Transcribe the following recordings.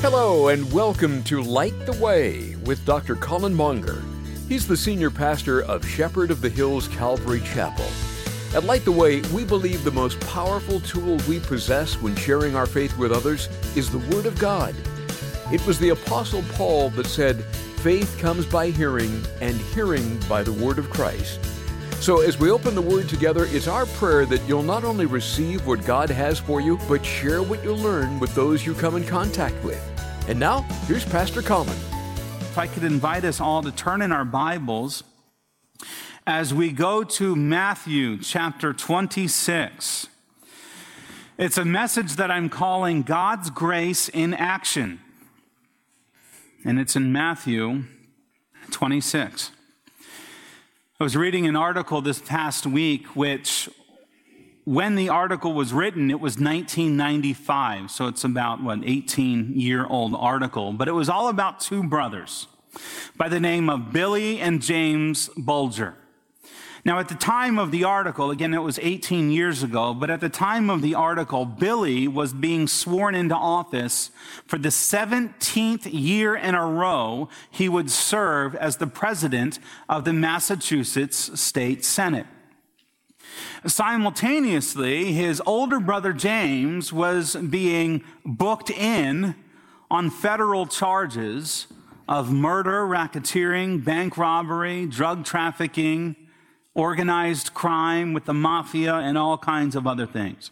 Hello and welcome to Light the Way with Dr. Colin Monger. He's the senior pastor of Shepherd of the Hills Calvary Chapel. At Light the Way, we believe the most powerful tool we possess when sharing our faith with others is the Word of God. It was the Apostle Paul that said, "Faith comes by hearing, and hearing by the Word of Christ." So as we open the Word together, it's our prayer that you'll not only receive what God has for you, but share what you learn with those you come in contact with. And now, here's Pastor Colin. If I could invite us all to turn in our Bibles as we go to Matthew chapter 26. It's a message that I'm calling God's Grace in Action. And it's in Matthew 26. I was reading an article this past week, which when the article was written, it was 1995. So it's about, 18-year-old article. But it was all about two brothers by the name of Billy and James Bulger. Now, at the time of the article, again, it was 18 years ago, but at the time of the article, Billy was being sworn into office for the 17th year in a row he would serve as the president of the Massachusetts State Senate. Simultaneously, his older brother James was being booked in on federal charges of murder, racketeering, bank robbery, drug trafficking, organized crime with the mafia, and all kinds of other things.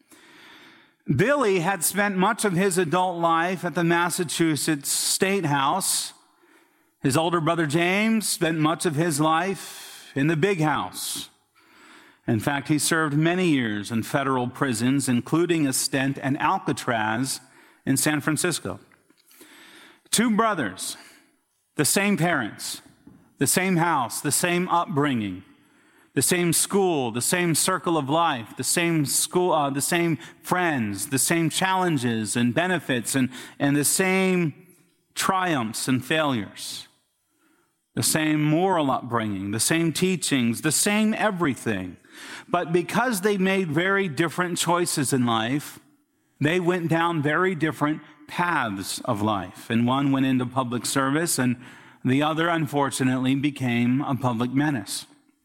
Billy had spent much of his adult life at the Massachusetts State House. His older brother James spent much of his life in the big house. In fact, he served many years in federal prisons, including a stint at Alcatraz in San Francisco. Two brothers, the same parents, the same house, the same upbringing, the same school, the same circle of life, the same friends, the same challenges and benefits, and the same triumphs and failures, the same moral upbringing, the same teachings, the same everything. But because they made very different choices in life, they went down very different paths of life. And one went into public service, and the other, unfortunately, became a public menace.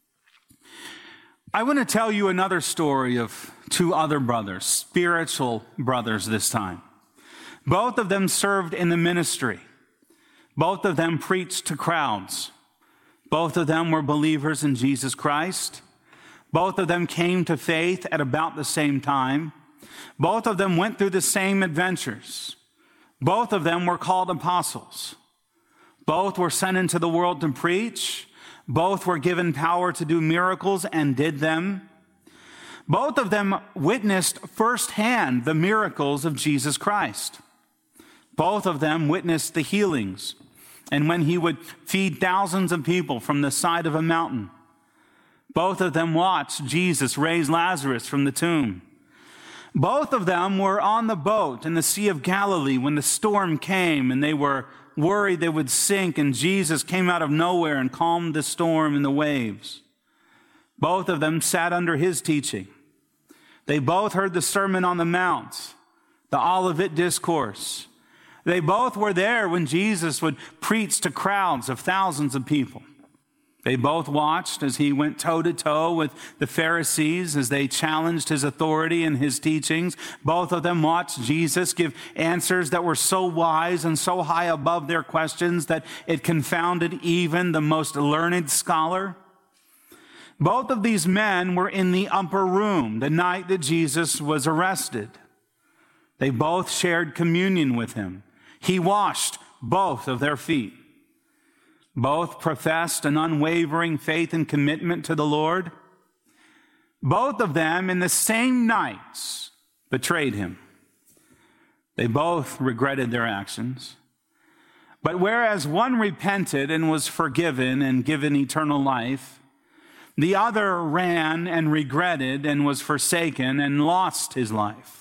I want to tell you another story of two other brothers, spiritual brothers this time. Both of them served in the ministry. Both of them preached to crowds. Both of them were believers in Jesus Christ. Both of them came to faith at about the same time. Both of them went through the same adventures. Both of them were called apostles. Both were sent into the world to preach. Both were given power to do miracles and did them. Both of them witnessed firsthand the miracles of Jesus Christ. Both of them witnessed the healings, and when he would feed thousands of people from the side of a mountain. Both of them watched Jesus raise Lazarus from the tomb. Both of them were on the boat in the Sea of Galilee when the storm came and they were worried they would sink, and Jesus came out of nowhere and calmed the storm and the waves. Both of them sat under his teaching. They both heard the Sermon on the Mount, the Olivet Discourse. They both were there when Jesus would preach to crowds of thousands of people. They both watched as he went toe-to-toe with the Pharisees as they challenged his authority and his teachings. Both of them watched Jesus give answers that were so wise and so high above their questions that it confounded even the most learned scholar. Both of these men were in the upper room the night that Jesus was arrested. They both shared communion with him. He washed both of their feet. Both professed an unwavering faith and commitment to the Lord. Both of them, in the same nights, betrayed him. They both regretted their actions. But whereas one repented and was forgiven and given eternal life, the other ran and regretted and was forsaken and lost his life.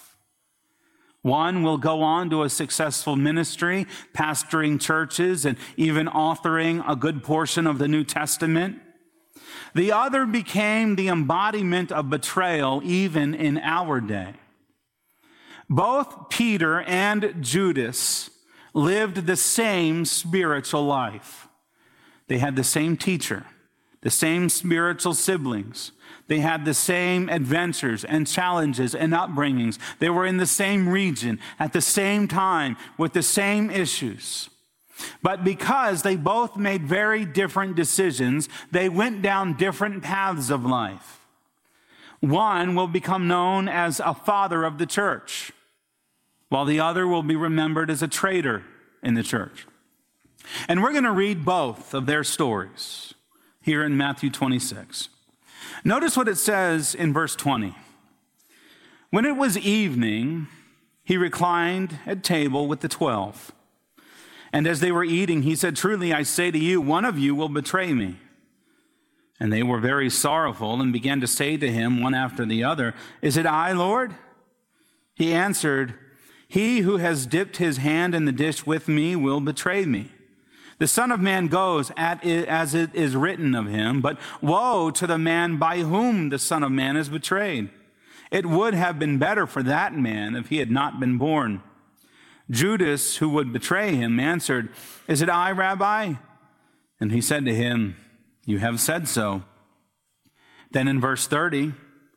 One will go on to a successful ministry, pastoring churches, and even authoring a good portion of the New Testament. The other became the embodiment of betrayal even in our day. Both Peter and Judas lived the same spiritual life. They had the same teacher, the same spiritual siblings. They had the same adventures and challenges and upbringings. They were in the same region at the same time with the same issues. But because they both made very different decisions, they went down different paths of life. One will become known as a father of the church, while the other will be remembered as a traitor in the church. And we're going to read both of their stories here in Matthew 26. Notice what it says in verse 20. When it was evening, he reclined at table with the 12. And as they were eating, he said, "Truly I say to you, one of you will betray me." And they were very sorrowful and began to say to him one after the other, "Is it I, Lord?" He answered, "He who has dipped his hand in the dish with me will betray me. The Son of Man goes as it is written of him, but woe to the man by whom the Son of Man is betrayed. It would have been better for that man if he had not been born." Judas, who would betray him, answered, "Is it I, Rabbi?" And he said to him, "You have said so." Then in verse 30,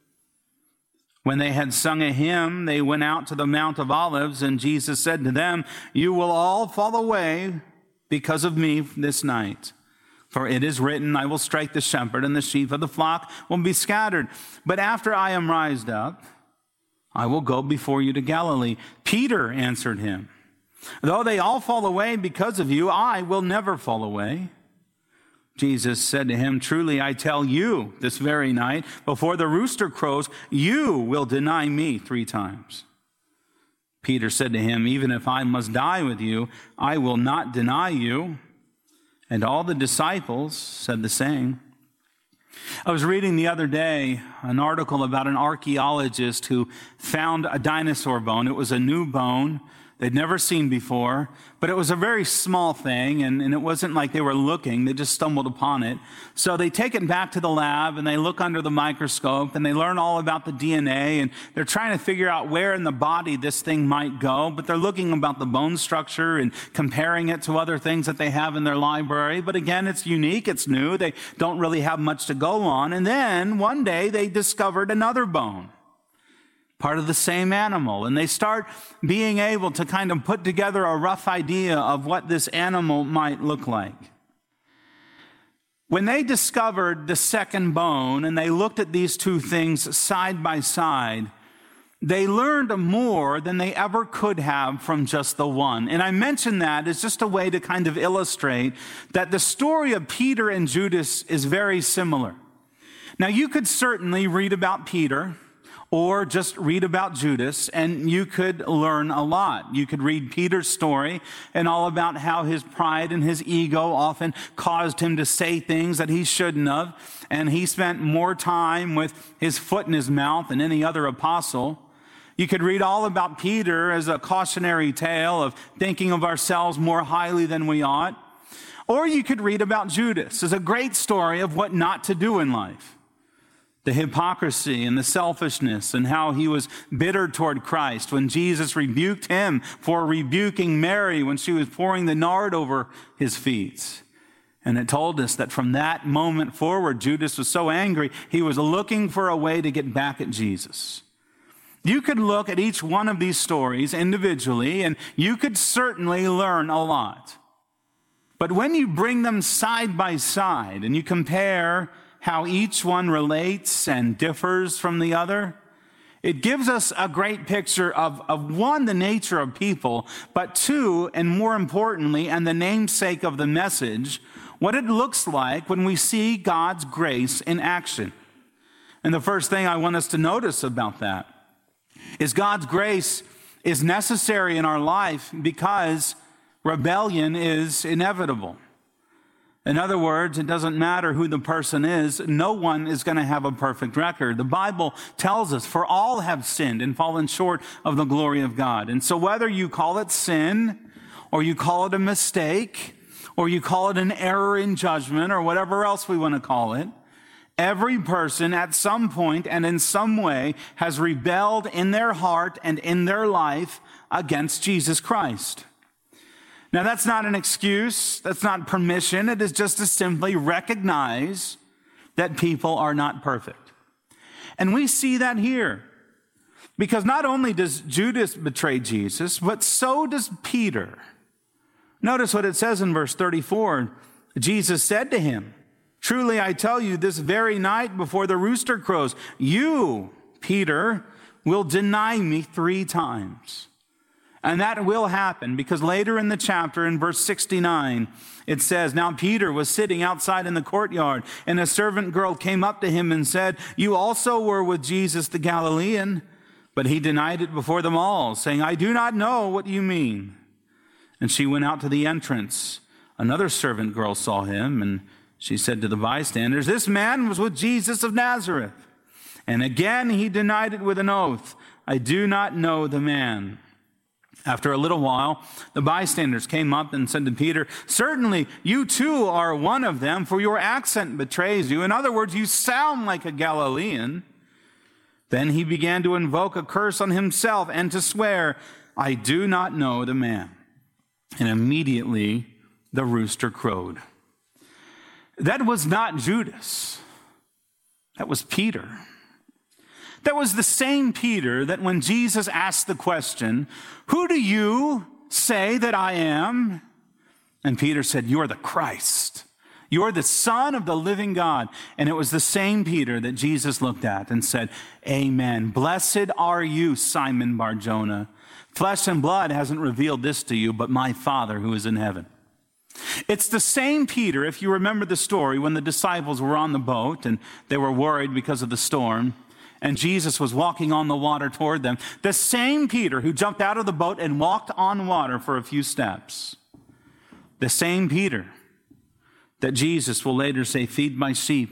when they had sung a hymn, they went out to the Mount of Olives, and Jesus said to them, "You will all fall away because of me this night. For it is written, I will strike the shepherd, and the sheep of the flock will be scattered. But after I am raised up, I will go before you to Galilee." Peter answered him, "Though they all fall away because of you, I will never fall away." Jesus said to him, "Truly I tell you, this very night, before the rooster crows, you will deny me 3 times. Peter said to him, "Even if I must die with you, I will not deny you." And all the disciples said the same. I was reading the other day an article about an archaeologist who found a dinosaur bone. It was a new bone they'd never seen before, but it was a very small thing, and it wasn't like they were looking. They just stumbled upon it. So they take it back to the lab, and they look under the microscope, and they learn all about the DNA, and they're trying to figure out where in the body this thing might go, but they're looking about the bone structure and comparing it to other things that they have in their library. But again, it's unique, it's new, they don't really have much to go on. And then one day they discovered another bone, part of the same animal. And they start being able to kind of put together a rough idea of what this animal might look like. When they discovered the second bone and they looked at these two things side by side, they learned more than they ever could have from just the one. And I mention that as just a way to kind of illustrate that the story of Peter and Judas is very similar. Now, you could certainly read about Peter or just read about Judas, and you could learn a lot. You could read Peter's story and all about how his pride and his ego often caused him to say things that he shouldn't have, and he spent more time with his foot in his mouth than any other apostle. You could read all about Peter as a cautionary tale of thinking of ourselves more highly than we ought. Or you could read about Judas as a great story of what not to do in life. The hypocrisy and the selfishness, and how he was bitter toward Christ when Jesus rebuked him for rebuking Mary when she was pouring the nard over his feet. And it told us that from that moment forward, Judas was so angry, he was looking for a way to get back at Jesus. You could look at each one of these stories individually, and you could certainly learn a lot. But when you bring them side by side and you compare how each one relates and differs from the other, it gives us a great picture of one, the nature of people, but two, and more importantly, and the namesake of the message, what it looks like when we see God's grace in action. And the first thing I want us to notice about that is God's grace is necessary in our life because rebellion is inevitable. In other words, it doesn't matter who the person is. No one is going to have a perfect record. The Bible tells us, for all have sinned and fallen short of the glory of God. And so whether you call it sin, or you call it a mistake, or you call it an error in judgment, or whatever else we want to call it, every person at some point and in some way has rebelled in their heart and in their life against Jesus Christ. Now, that's not an excuse. That's not permission. It is just to simply recognize that people are not perfect. And we see that here. Because not only does Judas betray Jesus, but so does Peter. Notice what it says in verse 34. Jesus said to him, "Truly I tell you, this very night before the rooster crows, you, Peter, will deny me 3 times. And that will happen because later in the chapter, in verse 69, it says, "Now Peter was sitting outside in the courtyard, and a servant girl came up to him and said, 'You also were with Jesus the Galilean.' But he denied it before them all, saying, 'I do not know what you mean.' And she went out to the entrance. Another servant girl saw him, and she said to the bystanders, 'This man was with Jesus of Nazareth.' And again he denied it with an oath, 'I do not know the man.' After a little while, the bystanders came up and said to Peter, 'Certainly you too are one of them, for your accent betrays you. In other words, you sound like a Galilean.' Then he began to invoke a curse on himself and to swear, 'I do not know the man.' And immediately the rooster crowed." That was not Judas. That was Peter. That was the same Peter that when Jesus asked the question, "Who do you say that I am?" And Peter said, "You're the Christ. You're the Son of the living God." And it was the same Peter that Jesus looked at and said, "Amen. Blessed are you, Simon Bar-Jonah. Flesh and blood hasn't revealed this to you, but my Father who is in heaven." It's the same Peter, if you remember the story, when the disciples were on the boat and they were worried because of the storm, and Jesus was walking on the water toward them. The same Peter who jumped out of the boat and walked on water for a few steps. The same Peter that Jesus will later say, feed my sheep,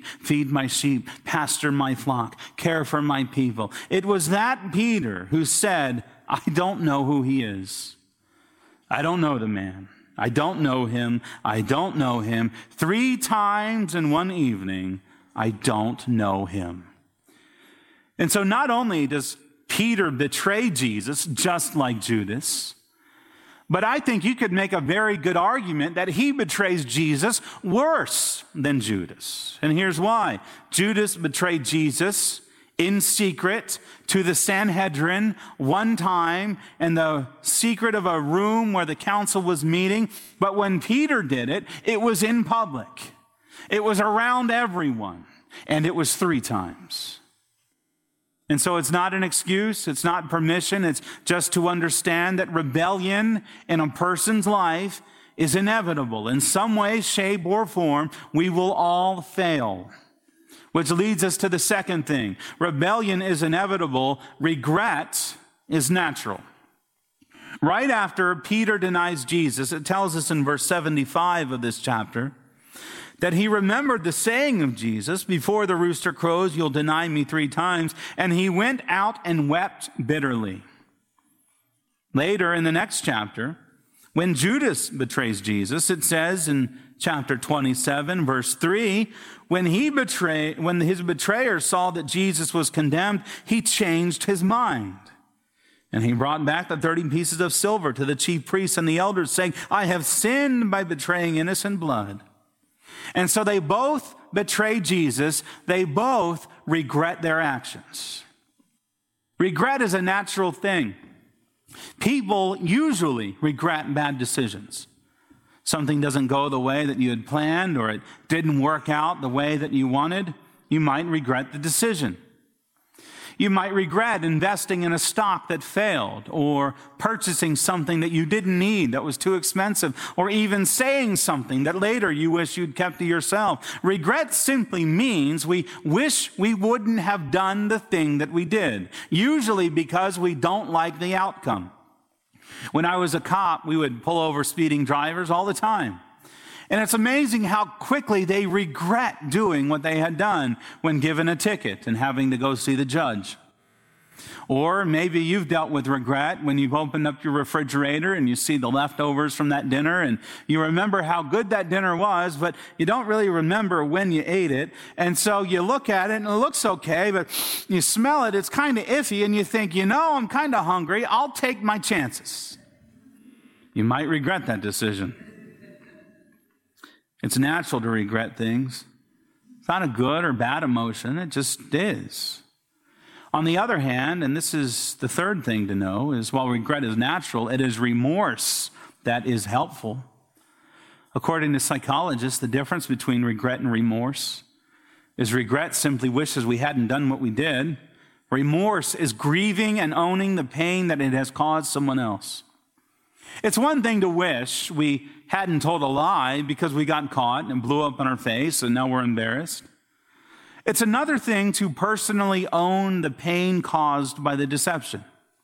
pasture my flock, care for my people. It was that Peter who said, "I don't know who he is. I don't know the man. I don't know him. I don't know him." 3 times in one evening, "I don't know him." And so not only does Peter betray Jesus, just like Judas, but I think you could make a very good argument that he betrays Jesus worse than Judas. And here's why. Judas betrayed Jesus in secret to the Sanhedrin one time in the secret of a room where the council was meeting. But when Peter did it, it was in public. It was around everyone. And it was 3 times. And so it's not an excuse, it's not permission, it's just to understand that rebellion in a person's life is inevitable. In some way, shape, or form, we will all fail. Which leads us to the second thing. Rebellion is inevitable, regret is natural. Right after Peter denies Jesus, it tells us in verse 75 of this chapter, that he remembered the saying of Jesus, "Before the rooster crows, you'll deny me 3 times." And he went out and wept bitterly. Later in the next chapter, when Judas betrays Jesus, it says in chapter 27, verse 3, when his betrayer saw that Jesus was condemned, he changed his mind. And he brought back the 30 pieces of silver to the chief priests and the elders, saying, "I have sinned by betraying innocent blood." And so they both betray Jesus. They both regret their actions. Regret is a natural thing. People usually regret bad decisions. Something doesn't go the way that you had planned, or it didn't work out the way that you wanted. You might regret the decision. You might regret investing in a stock that failed, or purchasing something that you didn't need that was too expensive, or even saying something that later you wish you'd kept to yourself. Regret simply means we wish we wouldn't have done the thing that we did, usually because we don't like the outcome. When I was a cop, we would pull over speeding drivers all the time. And it's amazing how quickly they regret doing what they had done when given a ticket and having to go see the judge. Or maybe you've dealt with regret when you've opened up your refrigerator and you see the leftovers from that dinner and you remember how good that dinner was, but you don't really remember when you ate it. And so you look at it and it looks okay, but you smell it, it's kind of iffy, and you think, I'm kind of hungry, I'll take my chances. you might regret that decision. It's natural to regret things. It's not a good or bad emotion, it just is. On the other hand, and this is the third thing to know, is while regret is natural, it is remorse that is helpful. According to psychologists, the difference between regret and remorse is regret simply wishes we hadn't done what we did. Remorse is grieving and owning the pain that it has caused someone else. It's one thing to wish we hadn't told a lie because we got caught and blew up in our face and now we're embarrassed. It's another thing to personally own the pain caused by the deception.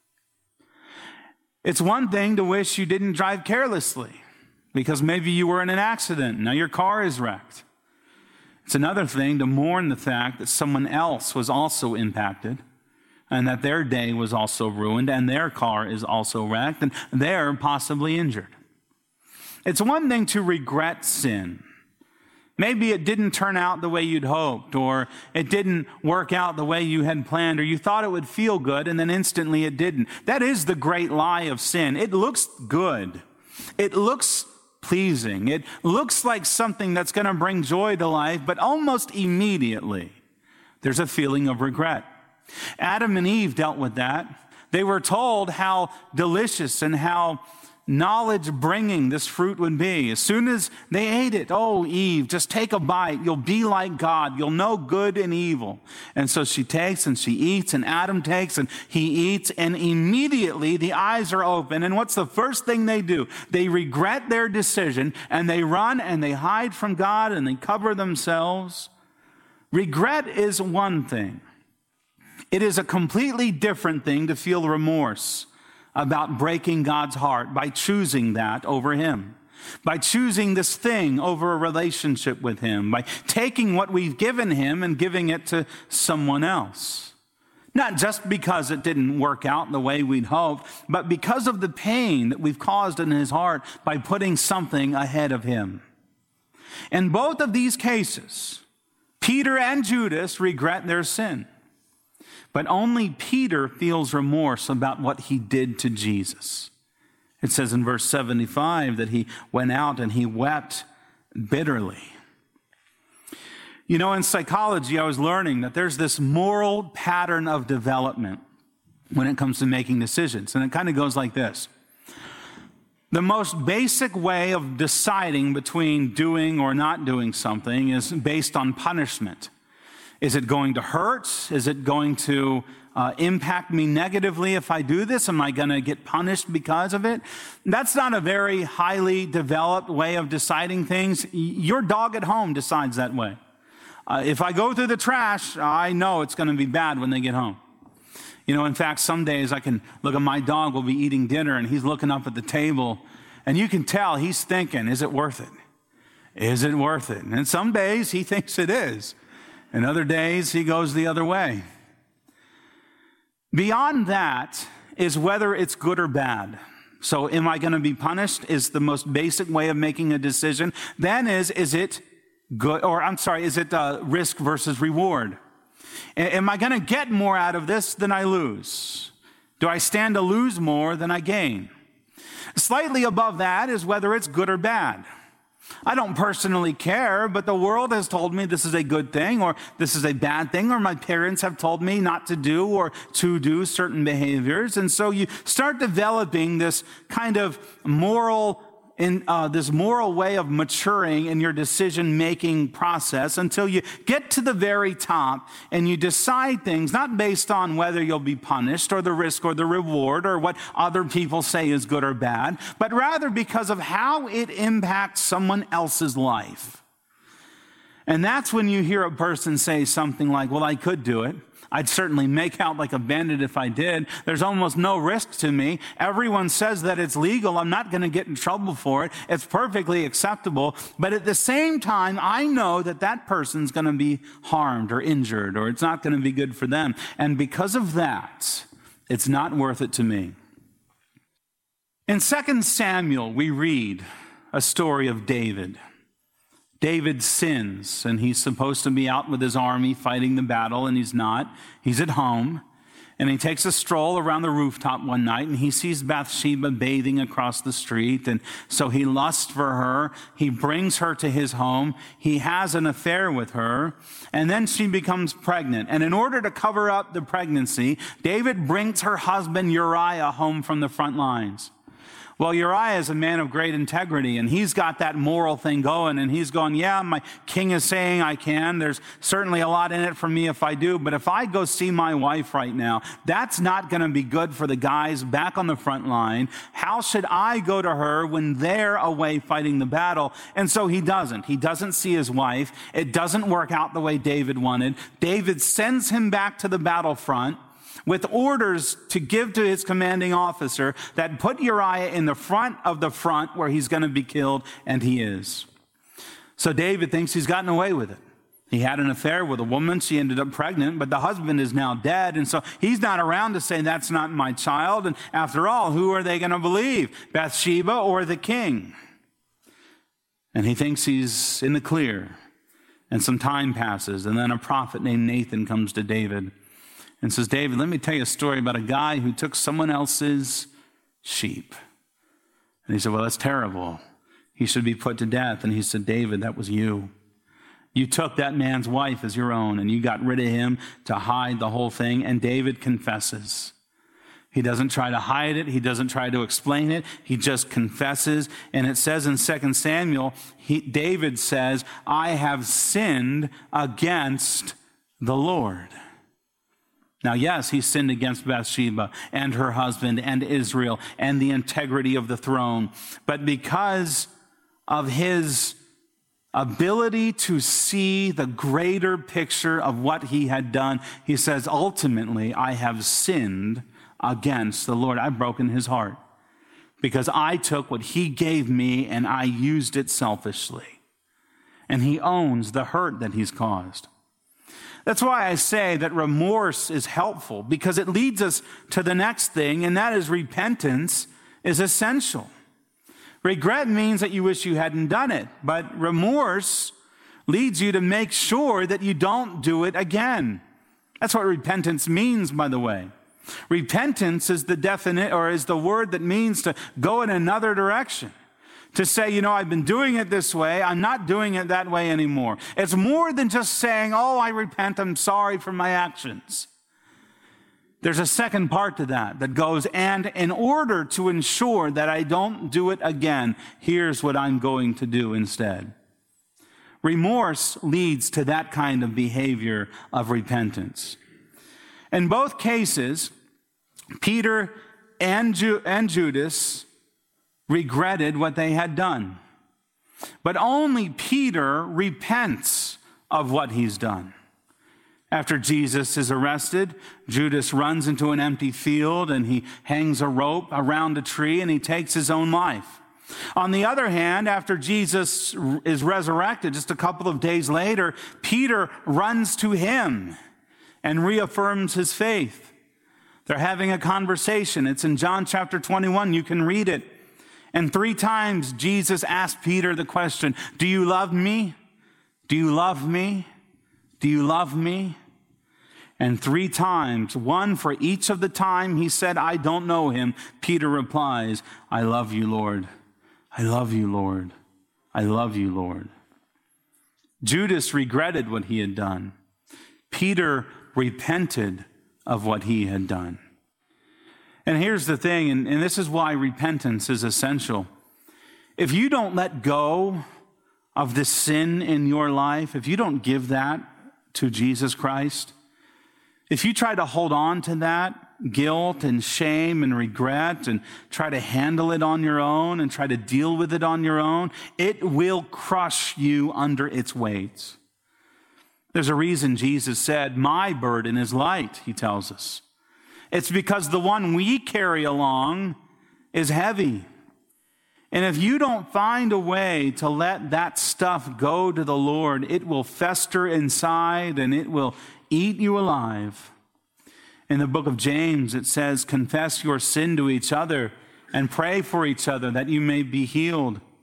It's one thing to wish you didn't drive carelessly because maybe you were in an accident and now your car is wrecked. It's another thing to mourn the fact that someone else was also impacted and that their day was also ruined and their car is also wrecked and they're possibly injured. It's one thing to regret sin. Maybe it didn't turn out the way you'd hoped, or it didn't work out the way you had planned, or you thought it would feel good and then instantly it didn't. That is the great lie of sin. It looks good. It looks pleasing. It looks like something that's going to bring joy to life, but almost immediately there's a feeling of regret. Adam and Eve dealt with that. They were told how delicious and how knowledge-bringing this fruit would be. As soon as they ate it, oh, Eve, just take a bite. You'll be like God. You'll know good and evil. And so she takes and she eats, and Adam takes and he eats, and immediately the eyes are open. And what's the first thing they do? They regret their decision, and they run and they hide from God and they cover themselves. Regret is one thing. It is a completely different thing to feel remorse about breaking God's heart by choosing that over him, by choosing this thing over a relationship with him, by taking what we've given him and giving it to someone else. Not just because it didn't work out the way we'd hoped, but because of the pain that we've caused in his heart by putting something ahead of him. In both of these cases, Peter and Judas regret their sin. But only Peter feels remorse about what he did to Jesus. It says in verse 75 that he went out and he wept bitterly. You know, in psychology, I was learning that there's this moral pattern of development when it comes to making decisions. And it kind of goes like this. The most basic way of deciding between doing or not doing something is based on punishment. Is it going to hurt? Is it going to impact me negatively if I do this? Am I going to get punished because of it? That's not a very highly developed way of deciding things. Your dog at home decides that way. If I go through the trash, I know it's going to be bad when they get home. You know, in fact, some days I can look at my dog will be eating dinner and he's looking up at the table and you can tell he's thinking, is it worth it? Is it worth it? And some days he thinks it is. And other days, he goes the other way. Beyond that is whether it's good or bad. So am I going to be punished is the most basic way of making a decision. Then is it good, or is it risk versus reward? Am I going to get more out of this than I lose? Do I stand to lose more than I gain? Slightly above that is whether it's good or bad. I don't personally care, but the world has told me this is a good thing or this is a bad thing, or my parents have told me not to do or to do certain behaviors. And so you start developing this kind of moral way of maturing in your decision-making process until you get to the very top and you decide things not based on whether you'll be punished or the risk or the reward or what other people say is good or bad, but rather because of how it impacts someone else's life. And that's when you hear a person say something like, well, I could do it. I'd certainly make out like a bandit if I did. There's almost no risk to me. Everyone says that it's legal. I'm not going to get in trouble for it. It's perfectly acceptable. But at the same time, I know that that person's going to be harmed or injured, or it's not going to be good for them. And because of that, it's not worth it to me. In 2 Samuel, we read a story of David. David sins, and he's supposed to be out with his army fighting the battle, and he's not. He's at home, And he takes a stroll around the rooftop one night, and he sees Bathsheba bathing across the street. And so he lusts for her. He brings her to his home. He has an affair with her. And then she becomes pregnant. And in order to cover up the pregnancy, David brings her husband Uriah home from the front lines. Well, Uriah is a man of great integrity, and he's got that moral thing going, and he's going, yeah, my king is saying I can. There's certainly a lot in it for me if I do, but if I go see my wife right now, that's not going to be good for the guys back on the front line. How should I go to her when they're away fighting the battle? And so he doesn't. He doesn't see his wife. It doesn't work out the way David wanted. David sends him back to the battlefront with orders to give to his commanding officer that put Uriah in the front of the front where he's going to be killed, and he is. So David thinks he's gotten away with it. He had an affair with a woman. She ended up pregnant, but the husband is now dead, and so he's not around to say, that's not my child. And after all, who are they going to believe, Bathsheba or the king? And he thinks he's in the clear. And some time passes, and then a prophet named Nathan comes to David and says, David, let me tell you a story about a guy who took someone else's sheep. And he said, well, that's terrible. He should be put to death. And he said, David, that was you. You took that man's wife as your own, and you got rid of him to hide the whole thing. And David confesses. He doesn't try to hide it. He doesn't try to explain it. He just confesses. And it says in 2 Samuel, David says, I have sinned against the Lord. Now, yes, he sinned against Bathsheba and her husband and Israel and the integrity of the throne. But because of his ability to see the greater picture of what he had done, he says, ultimately, I have sinned against the Lord. I've broken his heart because I took what he gave me and I used it selfishly. And he owns the hurt that he's caused. That's why I say that remorse is helpful, because it leads us to the next thing, and that is repentance is essential. Regret means that you wish you hadn't done it, but remorse leads you to make sure that you don't do it again. That's what repentance means, by the way. Repentance is the word that means to go in another direction. To say, I've been doing it this way. I'm not doing it that way anymore. It's more than just saying, oh, I repent. I'm sorry for my actions. There's a second part to that goes, and in order to ensure that I don't do it again, here's what I'm going to do instead. Remorse leads to that kind of behavior of repentance. In both cases, Peter and Judas regretted what they had done. But only Peter repents of what he's done. After Jesus is arrested, Judas runs into an empty field and he hangs a rope around a tree and he takes his own life. On the other hand, after Jesus is resurrected, just a couple of days later, Peter runs to him and reaffirms his faith. They're having a conversation. It's in John chapter 21. You can read it. And 3 times Jesus asked Peter the question, do you love me? Do you love me? Do you love me? And 3 times, one for each of the time he said, I don't know him, Peter replies, I love you, Lord. I love you, Lord. I love you, Lord. Judas regretted what he had done. Peter repented of what he had done. And here's the thing, and this is why repentance is essential. If you don't let go of the sin in your life, if you don't give that to Jesus Christ, if you try to hold on to that guilt and shame and regret and try to handle it on your own and try to deal with it on your own, it will crush you under its weight. There's a reason Jesus said, my burden is light, he tells us. It's because the one we carry along is heavy. And if you don't find a way to let that stuff go to the Lord, it will fester inside and it will eat you alive. In the book of James, it says, confess your sin to each other and pray for each other that you may be healed.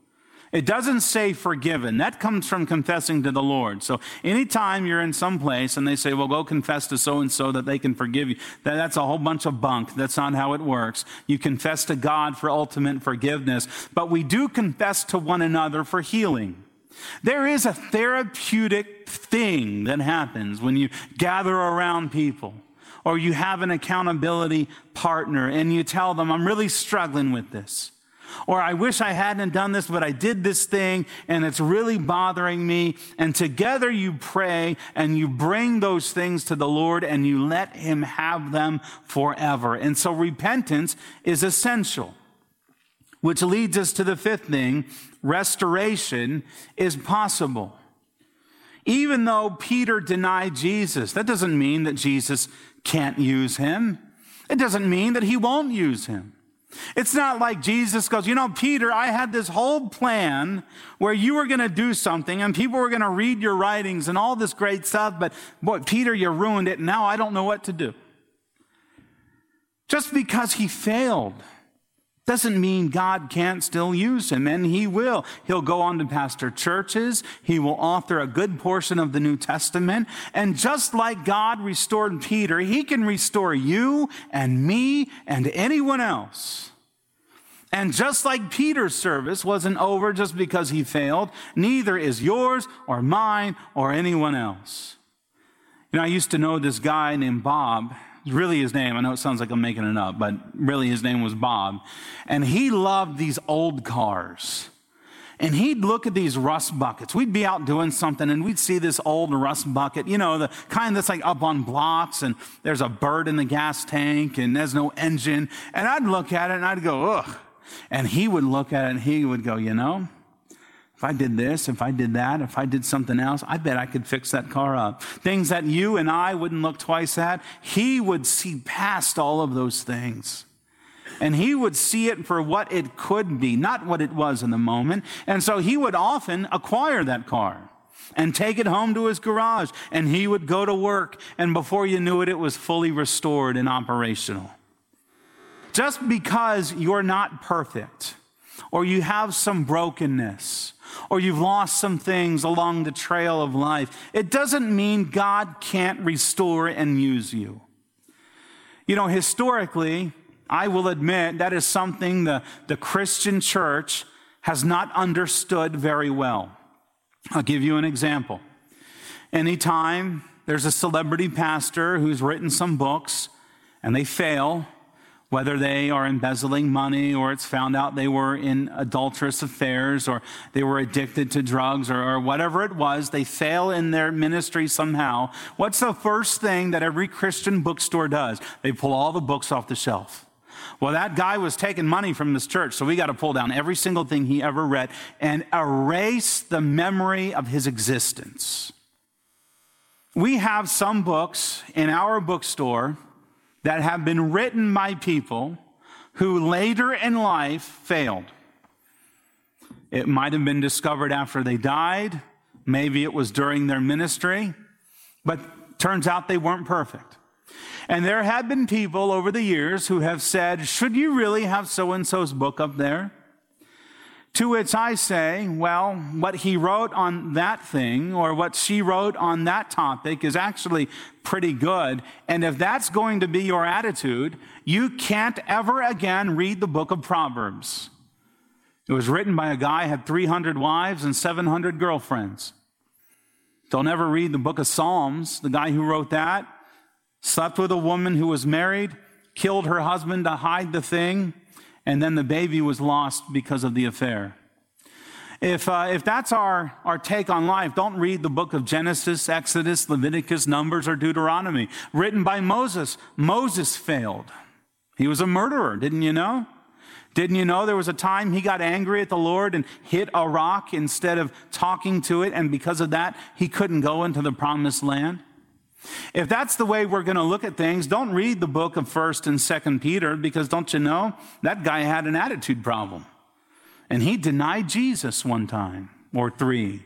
It doesn't say forgiven. That comes from confessing to the Lord. So anytime you're in some place and they say, well, go confess to so-and-so that they can forgive you, that's a whole bunch of bunk. That's not how it works. You confess to God for ultimate forgiveness, but we do confess to one another for healing. There is a therapeutic thing that happens when you gather around people or you have an accountability partner and you tell them, I'm really struggling with this. Or I wish I hadn't done this, but I did this thing and it's really bothering me. And together you pray and you bring those things to the Lord and you let him have them forever. And so repentance is essential, which leads us to the fifth thing. Restoration is possible. Even though Peter denied Jesus, that doesn't mean that Jesus can't use him. It doesn't mean that he won't use him. It's not like Jesus goes, Peter, I had this whole plan where you were going to do something and people were going to read your writings and all this great stuff, but boy, Peter, you ruined it. And now I don't know what to do. Just because he failed doesn't mean God can't still use him, and he will. He'll go on to pastor churches. He will author a good portion of the New Testament. And just like God restored Peter, he can restore you and me and anyone else. And just like Peter's service wasn't over just because he failed, neither is yours or mine or anyone else. I used to know this guy named Bob. Really his name, I know it sounds like I'm making it up, but really his name was Bob. And he loved these old cars. And he'd look at these rust buckets. We'd be out doing something and we'd see this old rust bucket, the kind that's like up on blocks and there's a bird in the gas tank and there's no engine. And I'd look at it and I'd go, ugh. And he would look at it and he would go, if I did this, if I did that, if I did something else, I bet I could fix that car up. Things that you and I wouldn't look twice at, he would see past all of those things. And he would see it for what it could be, not what it was in the moment. And so he would often acquire that car and take it home to his garage. And he would go to work. And before you knew it, it was fully restored and operational. Just because you're not perfect, or you have some brokenness, or you've lost some things along the trail of life, it doesn't mean God can't restore and use you. Historically, I will admit that is something the Christian church has not understood very well. I'll give you an example. Anytime there's a celebrity pastor who's written some books and they fail, whether they are embezzling money or it's found out they were in adulterous affairs or they were addicted to drugs or whatever it was, they fail in their ministry somehow. What's the first thing that every Christian bookstore does? They pull all the books off the shelf. Well, that guy was taking money from this church, so we got to pull down every single thing he ever read and erase the memory of his existence. We have some books in our bookstore that have been written by people who later in life failed. It might have been discovered after they died. Maybe it was during their ministry. But turns out they weren't perfect. And there have been people over the years who have said, should you really have so-and-so's book up there? To which I say, well, what he wrote on that thing or what she wrote on that topic is actually pretty good. And if that's going to be your attitude, you can't ever again read the book of Proverbs. It was written by a guy who had 300 wives and 700 girlfriends. Don't ever read the book of Psalms. The guy who wrote that slept with a woman who was married, killed her husband to hide the thing, and then the baby was lost because of the affair. If that's our take on life, don't read the book of Genesis, Exodus, Leviticus, Numbers, or Deuteronomy. Written by Moses. Moses failed. He was a murderer, didn't you know? Didn't you know there was a time he got angry at the Lord and hit a rock instead of talking to it, and because of that, he couldn't go into the promised land? If that's the way we're going to look at things, don't read the book of 1st and 2nd Peter, because don't you know, that guy had an attitude problem. And he denied Jesus one time or 3.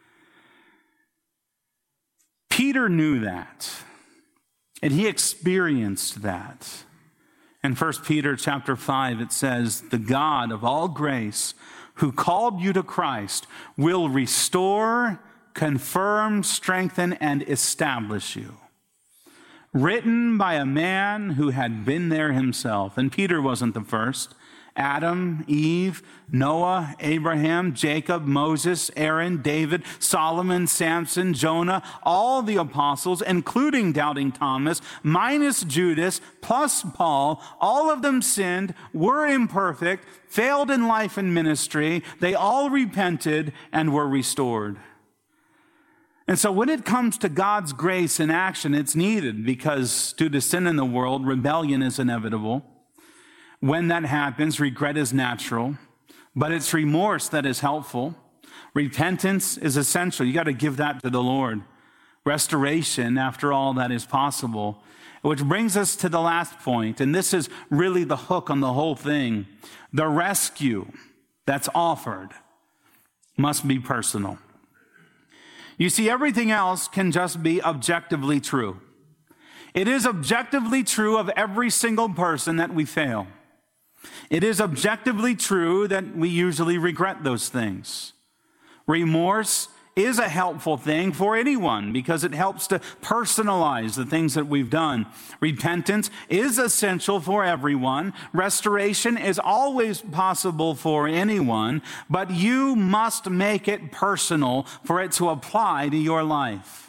Peter knew that, and he experienced that. In 1 Peter chapter 5, it says, the God of all grace, who called you to Christ, will restore, confirm, strengthen, and establish you. Written by a man who had been there himself. And Peter wasn't the first. Adam, Eve, Noah, Abraham, Jacob, Moses, Aaron, David, Solomon, Samson, Jonah, all the apostles, including doubting Thomas, minus Judas, plus Paul, all of them sinned, were imperfect, failed in life and ministry. They all repented and were restored. And so when it comes to God's grace in action, it's needed because due to sin in the world, rebellion is inevitable. When that happens, regret is natural, but it's remorse that is helpful. Repentance is essential. You got to give that to the Lord. Restoration, after all, that is possible. Which brings us to the last point, and this is really the hook on the whole thing. The rescue that's offered must be personal. You see, everything else can just be objectively true. It is objectively true of every single person that we fail. It is objectively true that we usually regret those things. Remorse is a helpful thing for anyone because it helps to personalize the things that we've done. Repentance is essential for everyone. Restoration is always possible for anyone, but you must make it personal for it to apply to your life.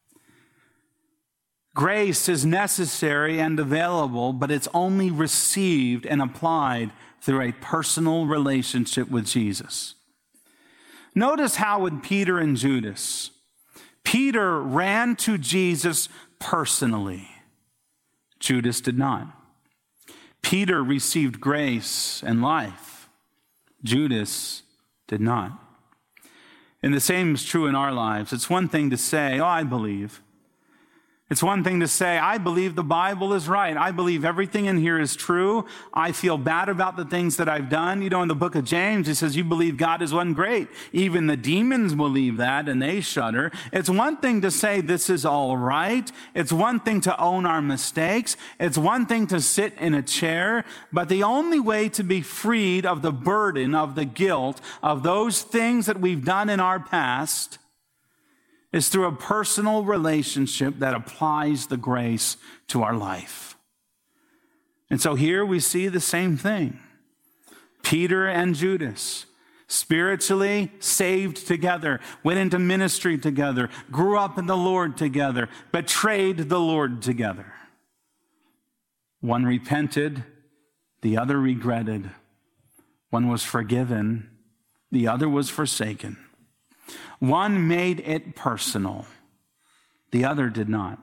Grace is necessary and available, but it's only received and applied through a personal relationship with Jesus. Notice how with Peter and Judas, Peter ran to Jesus personally. Judas did not. Peter received grace and life. Judas did not. And the same is true in our lives. It's one thing to say, "Oh, I believe." It's one thing to say, "I believe the Bible is right. I believe everything in here is true. I feel bad about the things that I've done." You know, in the book of James, it says, "You believe God is one great." Even the demons believe that and they shudder. It's one thing to say this is all right. It's one thing to own our mistakes. It's one thing to sit in a chair. But the only way to be freed of the burden, of the guilt, of those things that we've done in our past is through a personal relationship that applies the grace to our life. And so here we see the same thing. Peter and Judas, spiritually saved together, went into ministry together, grew up in the Lord together, betrayed the Lord together. One repented, the other regretted. One was forgiven, the other was forsaken. One made it personal. The other did not.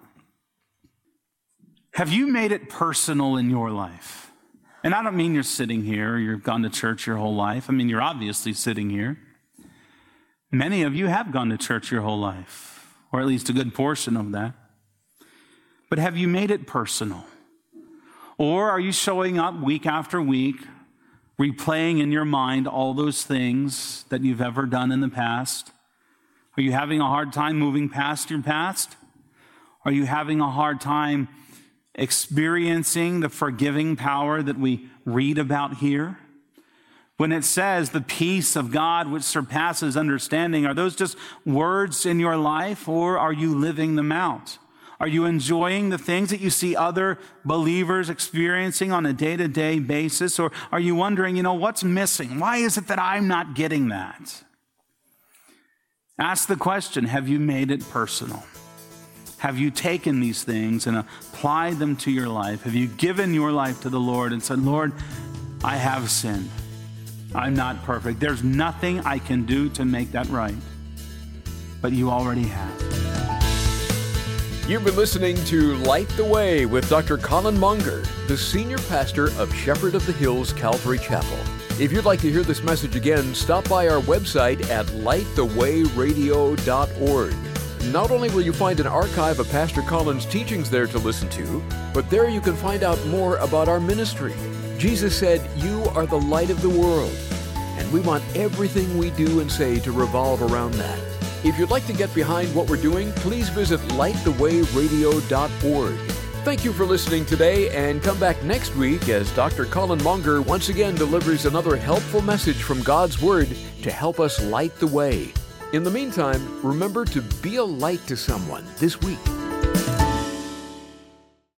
Have you made it personal in your life? And I don't mean you're sitting here, or you've gone to church your whole life. I mean, you're obviously sitting here. Many of you have gone to church your whole life, or at least a good portion of that. But have you made it personal? Or are you showing up week after week, replaying in your mind all those things that you've ever done in the past? Are you having a hard time moving past your past? Are you having a hard time experiencing the forgiving power that we read about here? When it says the peace of God which surpasses understanding, are those just words in your life, or are you living them out? Are you enjoying the things that you see other believers experiencing on a day-to-day basis? Or are you wondering, what's missing? Why is it that I'm not getting that? Ask the question, have you made it personal? Have you taken these things and applied them to your life? Have you given your life to the Lord and said, "Lord, I have sinned. I'm not perfect. There's nothing I can do to make that right." But you already have. You've been listening to Light the Way with Dr. Colin Monger, the senior pastor of Shepherd of the Hills Calvary Chapel. If you'd like to hear this message again, stop by our website at lightthewayradio.org. Not only will you find an archive of Pastor Colin's teachings there to listen to, but there you can find out more about our ministry. Jesus said, "You are the light of the world," and we want everything we do and say to revolve around that. If you'd like to get behind what we're doing, please visit lightthewayradio.org. Thank you for listening today, and come back next week as Dr. Colin Monger once again delivers another helpful message from God's Word to help us light the way. In the meantime, remember to be a light to someone this week.